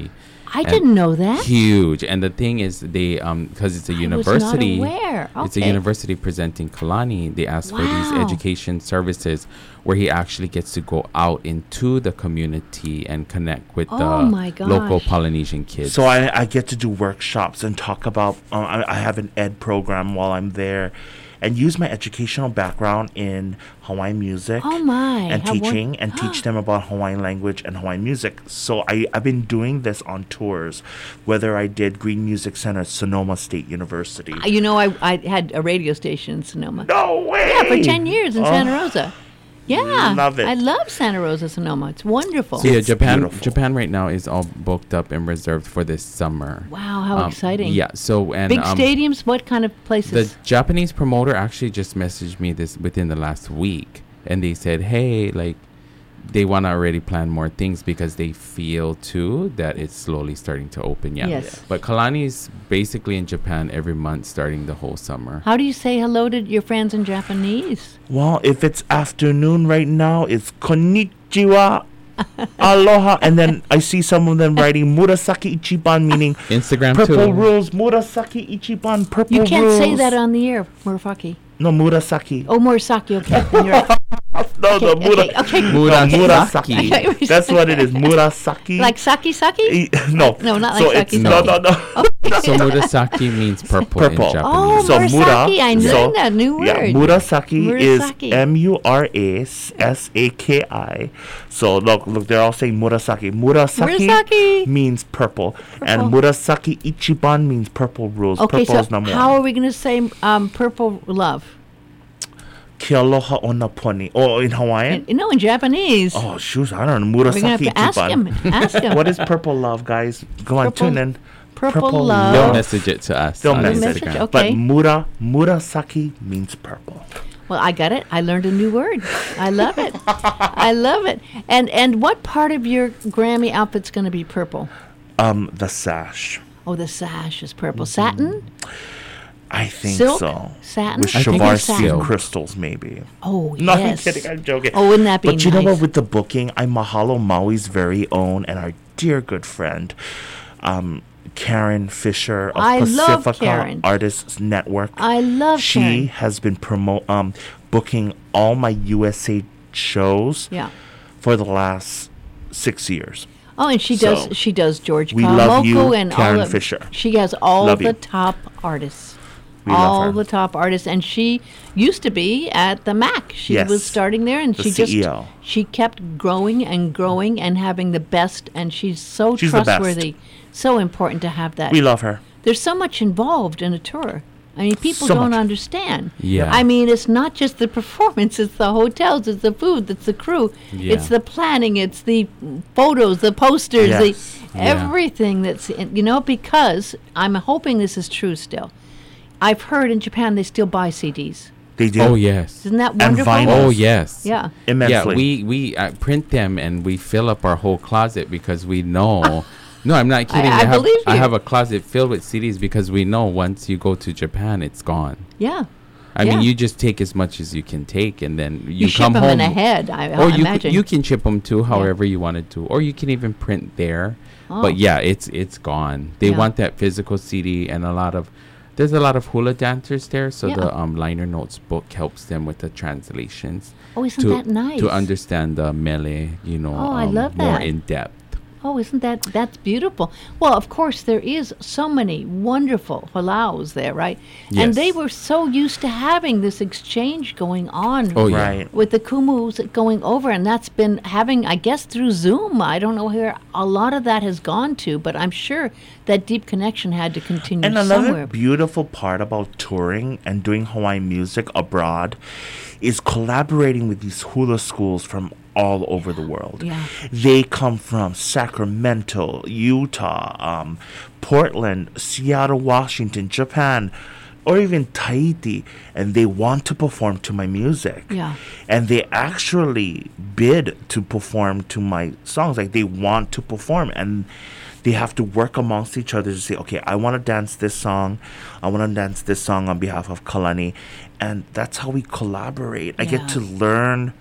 I And didn't know that. Huge. And the thing is, they um because it's a I university. was not aware. It's a Okay. university presenting Kalani. They ask for these Wow. education services where he actually gets to go out into the community and connect with Oh the my local gosh. Polynesian kids. So I, I get to do workshops and talk about. Uh, I, I have an ed program while I'm there, and use my educational background in Hawaiian music. Oh my. And How won- teaching and teach them about Hawaiian language and Hawaiian music. So I, I've been doing this on tours, whether I did Green Music Center at Sonoma State University. Uh, You know, I, I had a radio station in Sonoma. No way! Yeah, for ten years in Oh, Santa Rosa. Yeah. love it. I love Santa Rosa, Sonoma. It's wonderful. So yeah, It's Japan beautiful. Japan right now is all booked up and reserved for this summer. Wow, how Um, exciting. Yeah. So and Big um, stadiums? What kind of the places? Japanese promoter actually just messaged me this within the last week, and they said, "Hey, like, they want to already plan more things because they feel too that it's slowly starting to open." Yeah. Yes. But Kalani's basically in Japan every month, starting the whole summer. How do you say hello to your friends in Japanese? Well, if it's afternoon right now, it's konnichiwa, aloha, and then I see some of them writing Murasaki Ichiban, meaning Instagram purple too. rules. Murasaki Ichiban, purple You rules. can't say that on the air, Murafaki. No, Murasaki. Oh, Murasaki, okay. Then you're right. no, no, okay, Mura- okay, okay. no, Murasaki. Murasaki. That's what it is. Murasaki. Like Saki Saki? E- no. No, not so like it's, Saki No, Saki. no, no. So Murasaki means purple, Purple. in Japanese. Oh, So Murasaki, I Mura, learned so, that new yeah, word. Murasaki, Murasaki. is M U R A S A K I. So look, look, they're all saying Murasaki. Murasaki, Murasaki. means purple, and Purple. Murasaki Ichiban means purple rules. Okay, purple so is number how one. are we going to say um, purple love? Ke aloha ona poni. Oh, in Hawaiian? In, no, in Japanese. Oh, shoot, I don't know. We're going to have Murasaki to ask him. Ichiban. Ask him. What is purple love, guys? Go on, Purple- tune in. Purple, purple love? They'll love. message it to us They'll on message, Instagram. okay. But Mura, Murasaki means purple. Well, I got it. I learned a new word. I love it. I love it. And and what part of your Grammy outfit's going to be purple? Um, the sash. Oh, the sash is purple. Satin? I think Silk? so. Satin? With I think it's Swarovski silk. crystals, maybe. Oh, No, yes. I'm kidding. I'm joking. Oh, wouldn't that be But you know nice? what? With the booking, I mahalo Maui's very own and our dear good friend, um, Karen Fisher of I love Pacifica Karen. Artists Network. I love She Karen. has been promo um booking all my U S A shows Yeah. for the last six years. Oh, and she So, does. She does George we love you, Kawamoku and Karen all of, Fisher. She has all Love the you. top artists. We love all her. the top artists, and she used to be at the M A C. She Yes. was starting there, and The she just C E O. she kept growing and growing and having the best. And she's so She's the best. trustworthy. So important to have that. We love her. There's so much involved in a tour. I mean, people So don't much. understand. Yeah. I mean, it's not just the performance, it's the hotels, it's the food, it's the crew, Yeah. it's the planning, it's the photos, the posters, Yes. the Yeah. everything that's, in, you know, because I'm hoping this is true still. I've heard in Japan they still buy C Ds. They do. Oh yes. Isn't that And wonderful? vinyl. Oh yes. Yeah. Immensely. Yeah, we we uh, print them and we fill up our whole closet because we know. No, I'm not kidding. I have, believe I you. have a closet filled with C Ds because we know once you go to Japan, it's gone. Yeah. I mean, Yeah. you just take as much as you can take, and then you, You, ship come them home. in ahead, I, Or I you imagine. c- you can ship them too, however you wanted to, or you can even print there. Oh. But yeah, it's it's gone. They Yeah. want that physical C D, and a lot of there's a lot of hula dancers there, so Yeah. the um, liner notes book helps them with the translations. Oh, isn't to that nice? to understand the mele, you know, Oh, I um, love more that. in depth. Oh, isn't that that's beautiful? Well, of course there is so many wonderful halaus there, right? And they Yes. were so used to having this exchange going on Oh yeah. Right. with the kumus going over, and that's been having, I guess, through Zoom. I don't know where a lot of that has gone to, but I'm sure that deep connection had to continue And another somewhere. beautiful part about touring and doing Hawaiian music abroad is collaborating with these hula schools from all over the world. Yeah. They come from Sacramento, Utah, um, Portland, Seattle, Washington, Japan, or even Tahiti, and they want to perform to my music. Yeah. And they actually bid to perform to my songs. Like they want to perform, and they have to work amongst each other to say, okay, I want to dance this song. I want to dance this song on behalf of Kalani. And that's how we collaborate. I Yeah. get to learn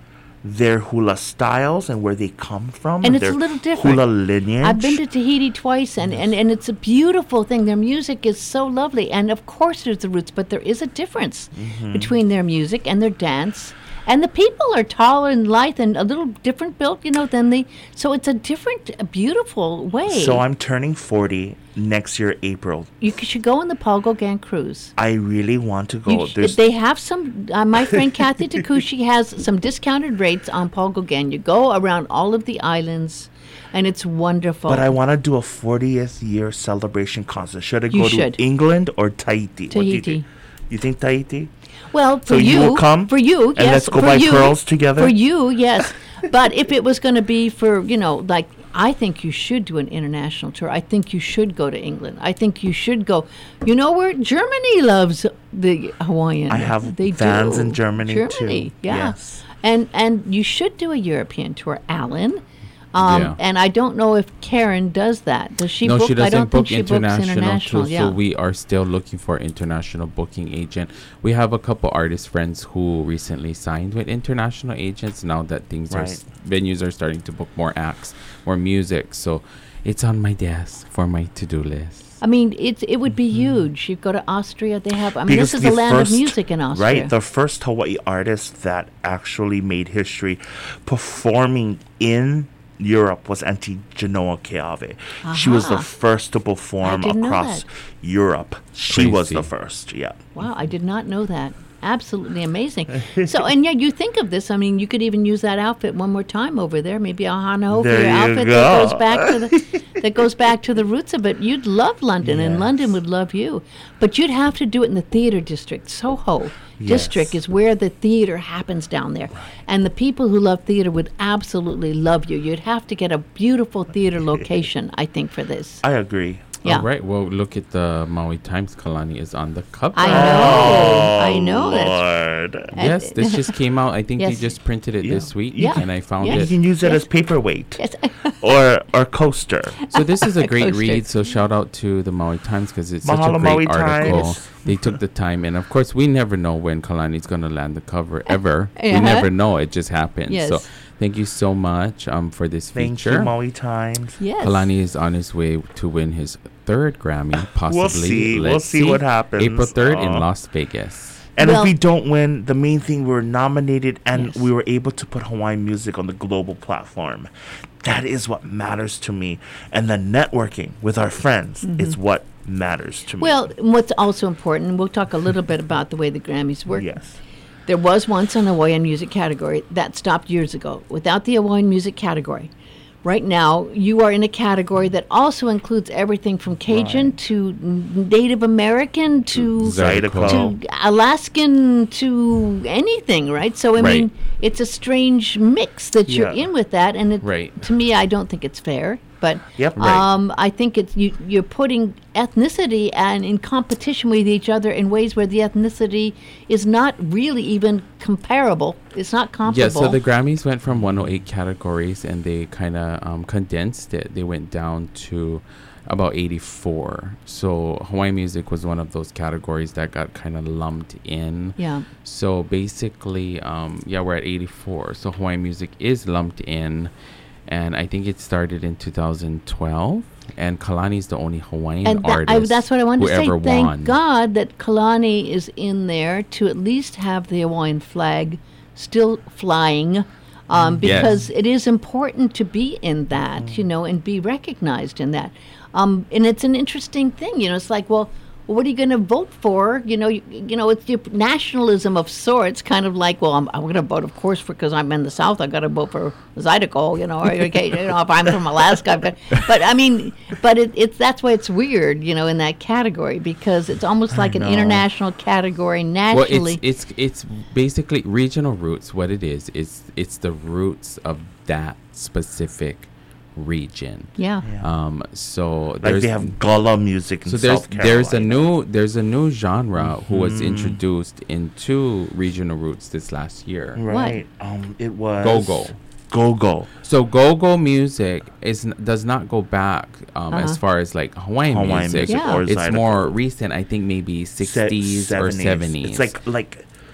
their hula styles and where they come from. And it's their a little different. Hula lineage. I've been to Tahiti twice, and, and, and it's a beautiful thing. Their music is so lovely. And of course there's the roots, but there is a difference Mm-hmm. between their music and their dance. And the people are taller and lithe and a little different built, you know, than the... So it's a different, a beautiful way. So I'm turning forty next year, April. You c- should go on the Paul Gauguin cruise. I really want to go. You sh- There's they have some... Uh, my friend Kathy Takushi has some discounted rates on Paul Gauguin. You go around all of the islands, and it's wonderful. But I want to do a fortieth year celebration concert. Should I You go should. to England or Tahiti? What do you Tahiti. think? You think Tahiti? Well, for So you you, will come, for you, and yes. let's go for buy you, pearls together? For you, yes. But if it was going to be for, you know, like, I think you should do an international tour. I think you should go to England. I think you should go. You know where Germany loves the Hawaiian. I have they fans do. in Germany, Germany, too. yeah. Yes. And and you should do a European tour, Alan. Um, Yeah. And I don't know if Karen does that. Does she no, book? she doesn't I don't book think she books international, international. too. Yeah. So we are still looking for international booking agent. We have a couple artist friends who recently signed with international agents. Now that things are Right. s- venues are starting to book more acts, more music. So it's on my desk for my to-do list. I mean, it's it would be huge. You go to Austria, they have. I mean, Because this is a the land first- of music in Austria. Right, the first Hawaii artist that actually made history performing in Europe was Auntie Genoa Keave. She was the Aha. first to perform didn't know across that. Europe. She was Crazy. the first, yeah. Wow, I did not know that. Absolutely amazing. So, and yeah, you think of this. I mean, you could even use that outfit one more time over there. Maybe a Hanahokia There you outfit go. that goes back to the that goes back to the roots of it. You'd love London, and Yes. London would love you. But you'd have to do it in the theater district. Soho district Yes. is where the theater happens down there, and the people who love theater would absolutely love you. You'd have to get a beautiful theater location, I think, for this. I agree. Yeah. All right. Well, look at the Maui Times. Kalani is on the cover. I know. I know that. Lord. Yes, this just came out. I think Yes. they just printed it Yeah. this week, Yeah. and I found Yeah. You it. can use it Yes. as paperweight Yes. or or coaster. So this is a great Coaster. read. So shout out to the Maui Times because it's such Mahalo, a great Maui article. Times. They took the time, and of course, we never know when Kalani's going to land the cover ever. We Uh-huh. never know; it just happens. Yes. So thank you so much um for this Thank feature. you, Maui Times. Yes. Kalani is on his way to win his third Grammy, possibly. see. We'll Let's see what happens. April third in Aw. Las Vegas. And Well- if we don't win, the main thing, we were nominated and Yes. we were able to put Hawaiian music on the global platform. That is what matters to me. And the networking with our friends is what matters to me. Well, what's also important, we'll talk a little bit about the way the Grammys work. yes. There was once an Hawaiian music category that stopped years ago. Without the Hawaiian music category, right now you are in a category that also includes everything from Cajun Right. to Native American to Zydeco. to Alaskan to anything, right? So I Right. mean, it's a strange mix that you're Yeah. in with that, and it, Right. to me, I don't think it's fair. But Yep. Right. um, I think it's you, you're putting ethnicity and in competition with each other in ways where the ethnicity is not really even comparable. It's not comparable. Yeah, so the Grammys went from one oh eight categories and they kind of um, condensed it. They went down to about eighty-four. So Hawaiian music was one of those categories that got kind of lumped in. yeah. So basically, um, yeah, we're at eighty-four. So Hawaiian music is lumped in. And I think it started in two thousand twelve. And Kalani's the only Hawaiian And tha- artist I, that's what I wanted who to say. ever Thank won. God that Kalani is in there to at least have the Hawaiian flag still flying. Um, Mm, Yes. because it is important to be in that, you know, and be recognized in that. Um, and it's an interesting thing, you know. It's like, well, what are you going to vote for? You know, you, you know, it's your nationalism of sorts, kind of like, well, I'm, I'm going to vote, of course, because I'm in the South. I've got to vote for Zydeco, you know, or okay, you know, if I'm from Alaska, I've got, but I mean, but it, it's that's why it's weird, you know, in that category because it's almost like an know. international category Well, nationally. it's it's it's basically regional roots. What it is, is it's the roots of that specific region. yeah. Yeah. Um, so Like there's they have Gullah music in so there's South Carolina. there's a new there's a new genre who was Mhm. introduced into regional roots this last year. Right. Um, it was Go-go. Go-go. So go-go music is n- does not go back um, Uh-huh. as far as like Hawaiian, Hawaiian music. music Yeah. or It's Zydeco. more recent. I think maybe Se- sixties or seventies. It's like like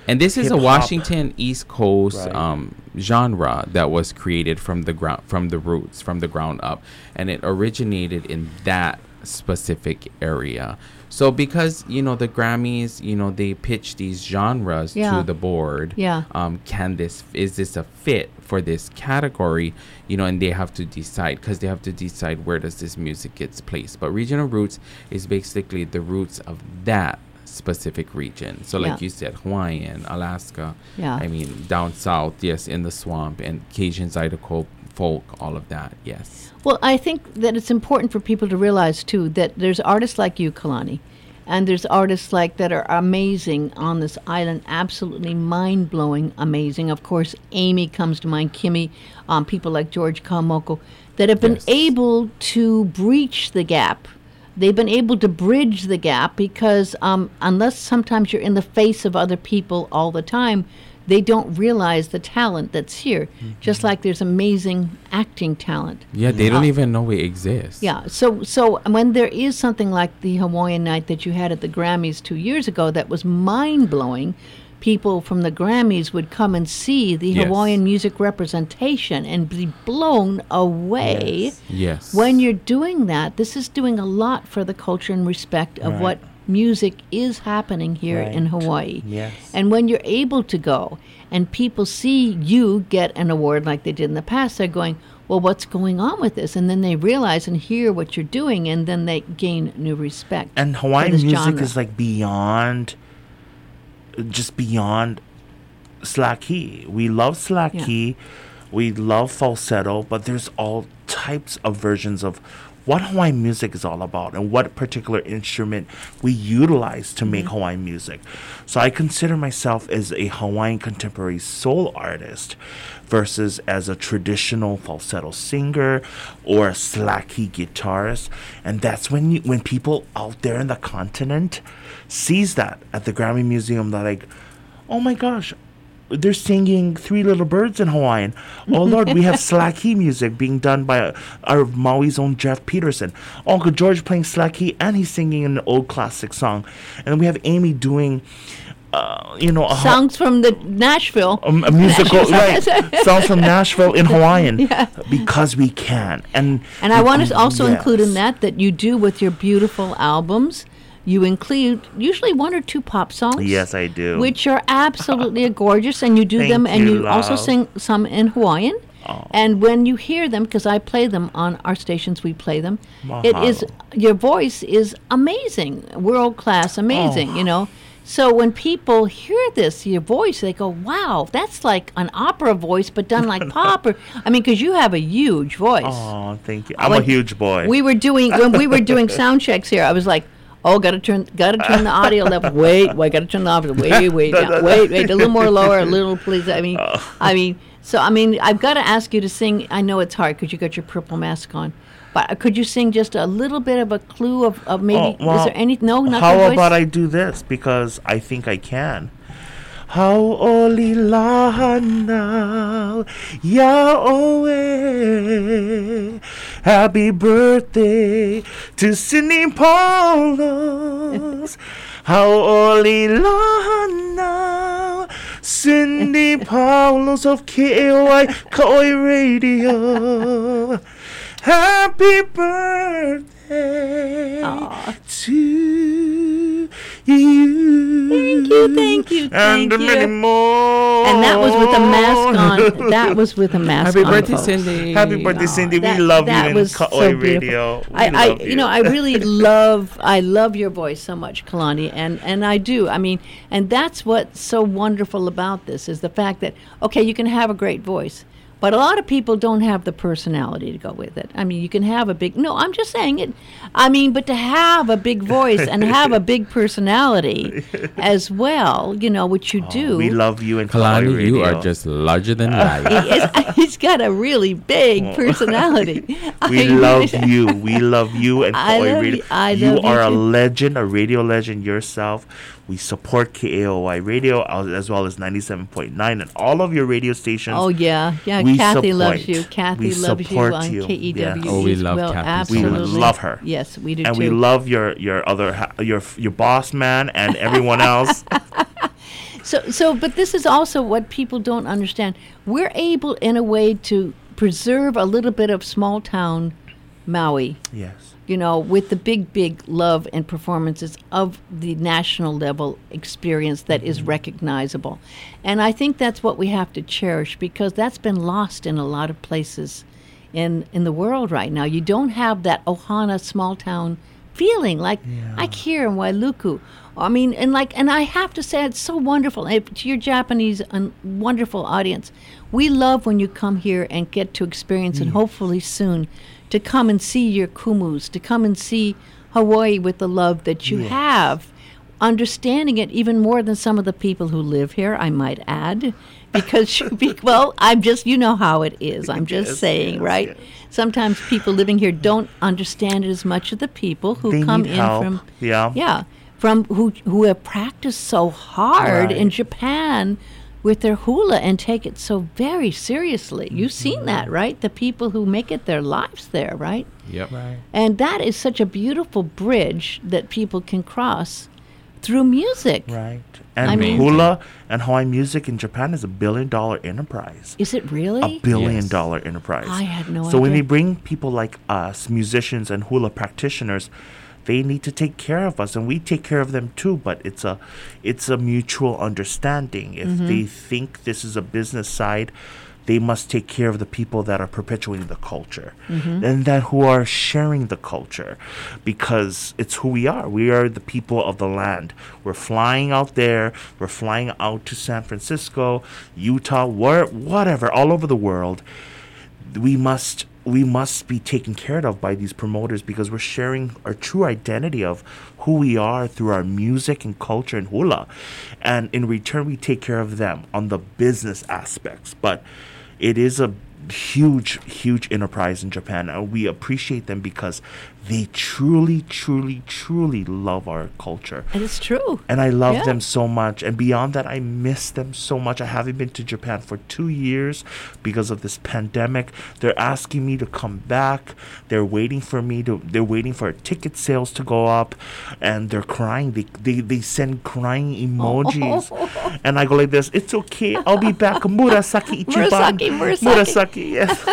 And this is a hip-hop. Washington East Coast Right. um, genre that was created from the ground, from the roots, from the ground up, and it originated in that specific area. So because you know the Grammys, you know they pitch these genres Yeah. to the board. Yeah. Um, can this is this a fit for this category? You know, and they have to decide because they have to decide where does this music gets placed. But regional roots is basically the roots of that specific region. So like Yeah. you said, Hawaiian, Alaska. Yeah. I mean, down south, yes, in the swamp, and Cajun Zydeco folk, all of that, yes. Well, I think that it's important for people to realize, too, that there's artists like you, Kalani, and there's artists like that are amazing on this island, absolutely mind-blowing, amazing. Of course, Amy comes to mind, Kimmy, um, people like George Kamoko, that have been Yes. able to breach the gap. They've been able to bridge the gap because um, unless sometimes you're in the face of other people all the time, they don't realize the talent that's here. Just like there's amazing acting talent. Yeah, they don't Uh, even know we exist. Yeah, so so when there is something like the Hawaiian Night that you had at the Grammys two years ago that was mind-blowing, people from the Grammys would come and see the Yes. Hawaiian music representation and be blown away. Yes. Yes. When you're doing that, this is doing a lot for the culture and respect of Right. what music is happening here in Right. Hawaii. Yes. And when you're able to go and people see you get an award like they did in the past, they're going, well, what's going on with this? And then they realize and hear what you're doing, and then they gain new respect. And for Hawaiian this music genre. is like beyond, just beyond slacky. We love slacky, we love falsetto, but there's all types of versions of what Hawaiian music is all about and what particular instrument we utilize to make Hawaiian music. So I consider myself as a Hawaiian contemporary soul artist versus as a traditional falsetto singer or a slacky guitarist. And that's when you, when people out there in the continent sees that at the Grammy Museum, they're like, oh my gosh, they're singing Three Little Birds in Hawaiian. Oh Lord, we have slacky music being done by uh, our Maui's own Jeff Peterson. Uncle George playing slacky and he's singing an old classic song. And we have Amy doing, uh, you know, a, Songs from the Nashville. a, a musical, right? Songs from Nashville in Hawaiian because we can. And And I want to also yes. include in that that you do with your beautiful albums. You include usually one or two pop songs. Yes, I do. Which are absolutely gorgeous, and you do Thank them, and you, you also love. sing some in Hawaiian. Oh. And when you hear them, because I play them on our stations, we play them. It is Mahalo. your voice is amazing, world class, amazing. Oh. You know. So when people hear this, your voice, they go, "Wow, that's like an opera voice, but done like pop." Or I mean, because you have a huge voice. Oh, thank you. I'm When a huge boy. We were doing when we were doing sound checks here. I was like, "Oh, gotta turn, gotta turn the audio level. Wait, wait, gotta turn the audio. Wait, wait, down. wait, wait, a little more lower, a little, please." I mean, I mean, so I mean, I've got to ask you to sing. I know it's hard because you got your purple mask on, but uh, could you sing just a little bit of a clue of, of maybe? Oh, well, is there any? No, not How your voice? about I do this because I think I can. How oli lahana Yahweh. Happy birthday to Sidney Paulos. How oli lahana Cindy Paulos of K O I Kauai Radio. Happy birthday Aw. to you. Thank you, thank you, And thank many you. more. And that was with a mask on. That was with a mask Happy on. birthday, folks. Cindy. Happy birthday, Cindy. That- we love that you in was Kauai so beautiful. Radio. We I, I love you know, I really love, I love your voice so much, Kalani, and and I do. I mean, and that's what's so wonderful about this is the fact that okay, you can have a great voice, but a lot of people don't have the personality to go with it. I mean, you can have a big, no, I'm just saying it. I mean, but to have a big voice and have a big personality as well, you know, which you do. We love you in Kauai Kalani, Radio. you are just larger than life. He is- he's got a really big personality. We I love mean- you. We love you and I Kauai love Radio. you- I you love you are a too. legend, a radio legend yourself. We support K A O I Radio as as well as ninety-seven point nine and all of your radio stations. Oh yeah, yeah. We Kathy loves support. you. Kathy We loves you support on you. K E W. Yes. Oh, we as love well. Kathy so We much. Absolutely. love her. Yes, we do And too. we love your your other ha- your your boss man and everyone else. So, so, but this is also what people don't understand. We're able, in a way, to preserve a little bit of small town Maui. Yes. You know, with the big, big love and performances of the national level experience that is recognizable. And I think that's what we have to cherish, because that's been lost in a lot of places in in the world right now. You don't have that Ohana small town feeling like Yeah. like here in Wailuku. I mean, and like, and I have to say, it's so wonderful. And to your Japanese and wonderful audience, we love when you come here and get to experience, and hopefully soon, to come and see your kumus, to come and see Hawaii with the love that you Yes. have, understanding it even more than some of the people who live here, I might add, because, you be, well, I'm just, you know how it is. I'm just Yes, saying, yes, right? yes. Sometimes people living here don't understand it as much as the people who They come need in help. from, Yeah. yeah, from who who have practiced so hard in Right. Japan with their hula and take it so very seriously. You've seen that, right? The people who make it their lives there, right? Yep. Right. And that is such a beautiful bridge that people can cross through music. Right. And I mean- hula and Hawaiian music in Japan is a billion dollar enterprise. Is it really? A billion Yes. dollar enterprise. I had no so when idea. they bring people like us, musicians and hula practitioners, they need to take care of us, and we take care of them too. But it's a, it's a mutual understanding. If Mm-hmm. they think this is a business side, they must take care of the people that are perpetuating the culture, Mm-hmm. and that who are sharing the culture, because it's who we are. We are the people of the land. We're flying out there. We're flying out to San Francisco, Utah, where, whatever, all over the world. We must we must be taken care of by these promoters, because we're sharing our true identity of who we are through our music and culture and hula, and in return we take care of them on the business aspects. But it is a huge huge enterprise in Japan, and we appreciate them because they truly truly truly love our culture. And it's true. And I love Yeah. them so much. And beyond that, I miss them so much. I haven't been to Japan for two years because of this pandemic. They're asking me to come back. They're waiting for me to, they're waiting for ticket sales to go up. And they're crying. They, they, they send crying emojis. And I go like this, it's okay. I'll be back. Murasaki Ichiban. Murasaki, Murasaki. Murasaki,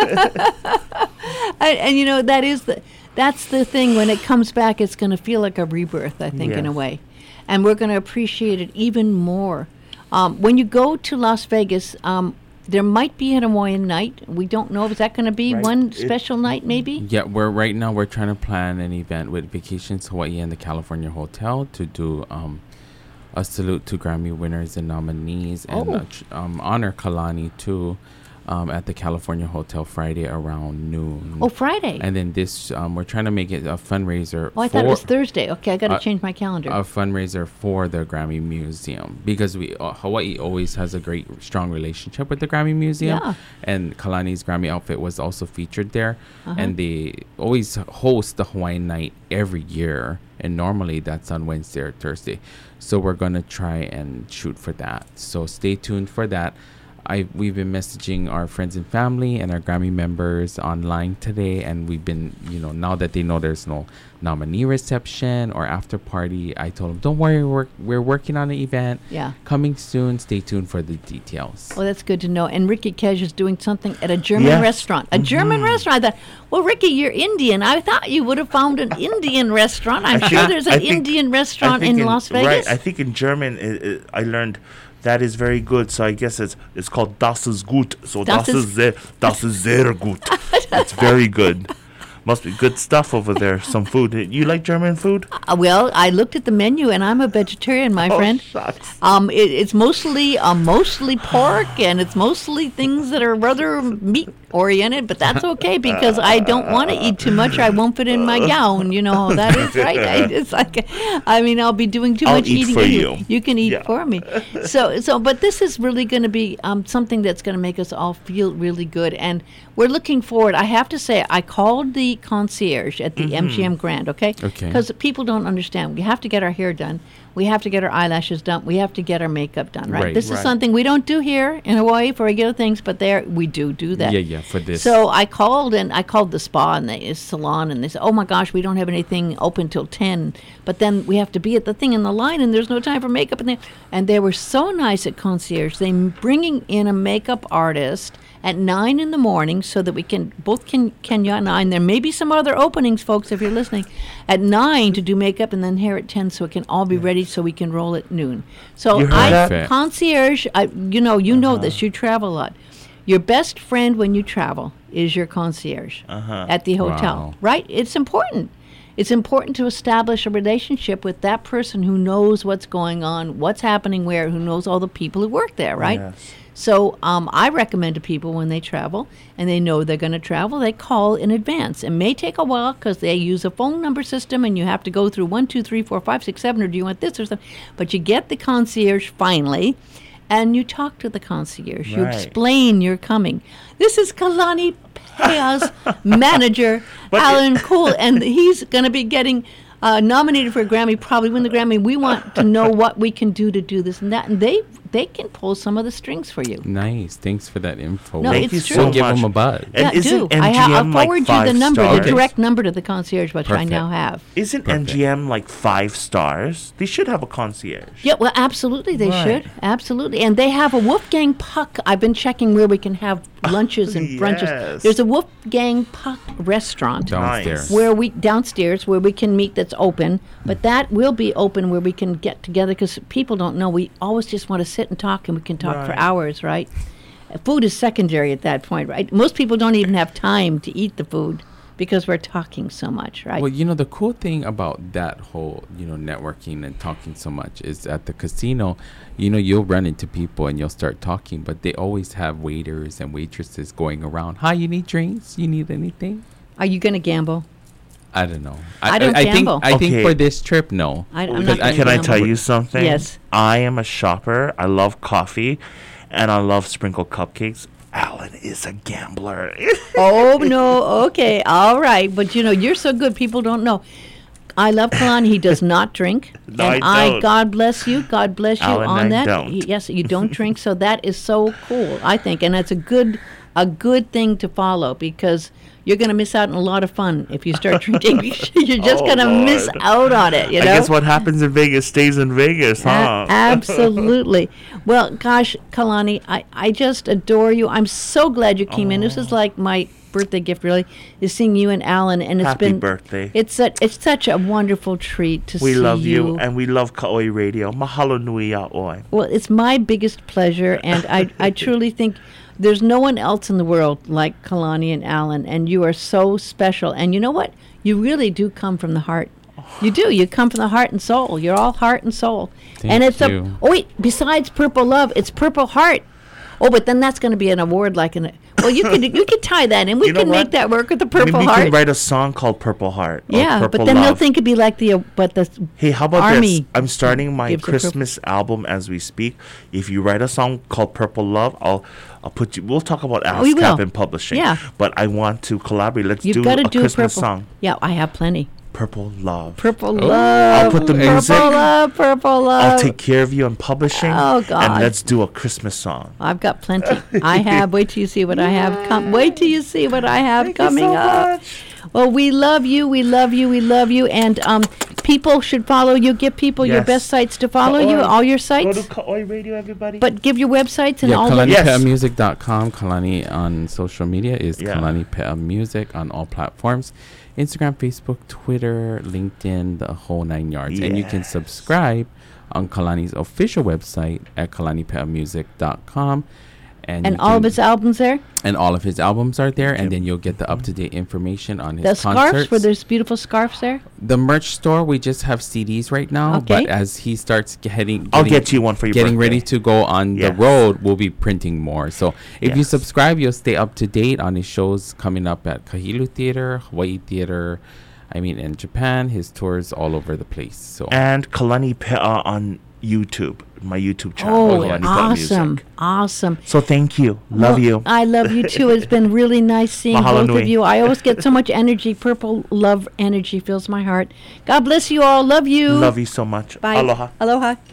yes. And, and you know, that is the that's the thing. When it comes back, it's going to feel like a rebirth, I think, in a Yes. way, and we're going to appreciate it even more. Um, when you go to Las Vegas, um, there might be an Hawaiian night. We don't know. Is that going to be Right. one It- special night? Maybe. Yeah, we're right now we're trying to plan an event with Vacations Hawaii and the California Hotel to do um, a salute to Grammy winners and nominees, and Oh. uh, tr- um, honor Kalani too um, at the California Hotel Friday around noon. Oh, Friday. And then this um, we're trying to make it a fundraiser. oh, I thought it was for- Thursday. Okay, I got to Uh, change my calendar. a fundraiser for the Grammy Museum, because we uh, Hawaii always has a great strong relationship with the Grammy Museum, Yeah. and Kalani's Grammy outfit was also featured there, Uh-huh. and they always host the Hawaiian night every year, and normally that's on Wednesday or Thursday, so we're gonna try and shoot for that. So stay tuned for that. I we've been messaging our friends and family and our Grammy members online today, and we've been, you know, now that they know there's no nominee reception or after party, I told them, don't worry, we're we're working on an event. Yeah. Coming soon. Stay tuned for the details. Well, that's good to know. And Ricky Kej is doing something at a German Yes. restaurant. A German restaurant. I thought, well, Ricky, you're Indian. I thought you would have found an Indian restaurant. I'm I sure think- there's I an think- Indian I restaurant think in, Las Vegas. Right. I think in German, i i I learned that is very good. So I guess it's it's called Das ist gut. So Das das, ist- ist sehr, das ist sehr gut. It's very good. Must be good stuff over there. Some food. You like German food? Uh, well, I looked at the menu, and I'm a vegetarian, my friend. shucks. Um, it, it's mostly uh, mostly pork, and it's mostly things that are rather meat oriented. But that's okay, because I don't want to eat too much, or I won't fit in my gown. You know how that is, right? I, it's like, I mean, I'll be doing too I'll much eat eating. for anyway. you. You can eat Yeah. for me. So, so, but this is really going to be um, something that's going to make us all feel really good, and we're looking forward. I have to say, I called the concierge at the M G M Grand, okay? Okay. Because people don't understand. We have to get our hair done. We have to get our eyelashes done. We have to get our makeup done, right? Right. This is Right. something we don't do here in Hawaii for regular things, but there we do do that. Yeah, yeah. for this. So I called and I called the spa and the salon and they said, "Oh my gosh, we don't have anything open till ten, but then we have to be at the thing in the line and there's no time for makeup." And they and they were so nice at concierge. They m- bringing in a makeup artist at nine in the morning so that we can both can Kenya and I. And there may be some other openings, folks, if you're listening, at nine to do makeup and then hair at ten, so it can all be ready so we can roll at noon. So You heard I that? Perfect. concierge. I, you know, you know this. You travel a lot. Your best friend when you travel is your concierge Uh-huh. at the hotel, Wow. right? It's important. It's important to establish a relationship with that person who knows what's going on, what's happening where, who knows all the people who work there, right? Yes. So um, I recommend to people when they travel and they know they're going to travel, they call in advance. It may take a while because they use a phone number system and you have to go through one, two, three, four, five, six, seven, or do you want this or something? But you get the concierge finally. And you talk to the concierge. You Right. explain you're coming. This is Kalani Pea's manager, But it- Alan Cole, and he's going to be getting uh, nominated for a Grammy, probably win the Grammy. We want to know what we can do to do this and that. And they they can pull some of the strings for you. Nice. Thanks for that info. No, Thank it's you true. so We'll give much. them a buzz. And yeah, isn't do. I ha- I'll M G M like forward you five the number, stars? the direct number to the concierge, which I Perfect. now have. Isn't Perfect. M G M like five stars? They should have a concierge. Yeah, well, absolutely, they Right. should. Absolutely. And they have a Wolfgang Puck. I've been checking where we can have lunches and brunches. Yes. There's a Wolfgang Puck restaurant Downstairs. where we downstairs where we can meet that's open, but that will be open where we can get together because people don't know. We always just want to sit and talk, and we can talk for Right. hours, right? Uh, Food is secondary at that point, right? Most people don't even have time to eat the food because we're talking so much, right? Well, you know, the cool thing about that whole, you know, networking and talking so much is at the casino, you know, you'll run into people and you'll start talking, but they always have waiters and waitresses going around. Hi, you need drinks? You need anything? Are you going to gamble? I don't know. I don't I, gamble. think I think Okay. for this trip, no. I, I'm Because not gonna Can I gamble. tell you something? Yes. I am a shopper. I love coffee, and I love sprinkle cupcakes. Alan is a gambler. Oh no, okay, all right, but you know you're so good. People don't know. I love Kalani. He does not drink, No, and I don't. God bless you. God bless you Alan, on I that. don't. He- yes, you don't drink, so that is so cool. I think, and that's a good, a good thing to follow because you're going to miss out on a lot of fun if you start drinking. You're just Oh, going to miss Lord. out on it. You know. I guess what happens in Vegas stays in Vegas, A- huh? absolutely. Well, gosh, Kalani, I, I just adore you. I'm so glad you came in. This is like my birthday gift, really, is seeing you and Alan. And it's Happy been birthday. It's a, it's such a wonderful treat to We see love you, you. and we love Kaoi Radio. Mahalo nui a'oi. Well, it's my biggest pleasure, and I, I truly think there's no one else in the world like Kalani and Alan, and you are so special. And you know what? You really do come from the heart. You do. You come from the heart and soul. You're all heart and soul. Thank and it's you. a. Oh wait, besides Purple Love, it's Purple Heart. Oh, but then that's going to be an award, like an. Well, you could you could tie that in. We You know can make what? that work with the Maybe Purple we Heart. can write a song called Purple Heart. or Yeah, Purple but then they'll Love. think it'd be like the. Uh, but the. Hey, how about Army this? I'm starting my gives a purple- Christmas album as we speak. If you write a song called Purple Love, I'll I'll put you. We'll talk about we will. ASCAP and publishing. Yeah. But I want to collaborate. Let's You've do got to a do a Christmas purple song. Yeah, I have plenty. Purple Love. Purple Oh, Love. I'll put the Purple music. Love. Purple Love. I'll take care of you in publishing. Oh, God. And let's do a Christmas song. I've got plenty. I have. Wait till you see what I have. Com- wait till you see what I have Thank you coming so up. much. Well, we love you. We love you. We love you. And um, people should follow you. Give people your Yes. best sites to follow you. Kaoi. All your Go sites. to Kaoi Radio, everybody. But give your websites and Yeah, all kalani the. Yes. pea music dot com. Kalani on social media is Yeah. Kalani Pea Music on all platforms. Instagram, Facebook, Twitter, LinkedIn, the whole nine yards. And you can Yes. subscribe on Kalani's official website at kalani pea music dot com. And, And you all of can- his albums there. and all of his albums are there, and Yep. then you'll get the up-to-date information on his The concerts. scarves. Where there's beautiful scarves there. The merch store, we just have C Ds right now, Okay. but as he starts getting, I'll getting- get you one for your getting ready birthday. to go on Yes. the road, we'll be printing more. So if you Yes. subscribe, you'll stay up to date on his shows coming up at Kahilu Theater, Hawaii Theater, I mean, in Japan, his tours all over the place. So And Kalani Pea on YouTube, my YouTube channel. Oh, Kalani Pea awesome. Music. Awesome. So thank you. Love Well, you. I love you too. It's been really nice seeing Mahalo both of nui. you. I always get so much energy. Purple love energy fills my heart. God bless you all. Love you. Love you so much. Bye. Aloha. Aloha.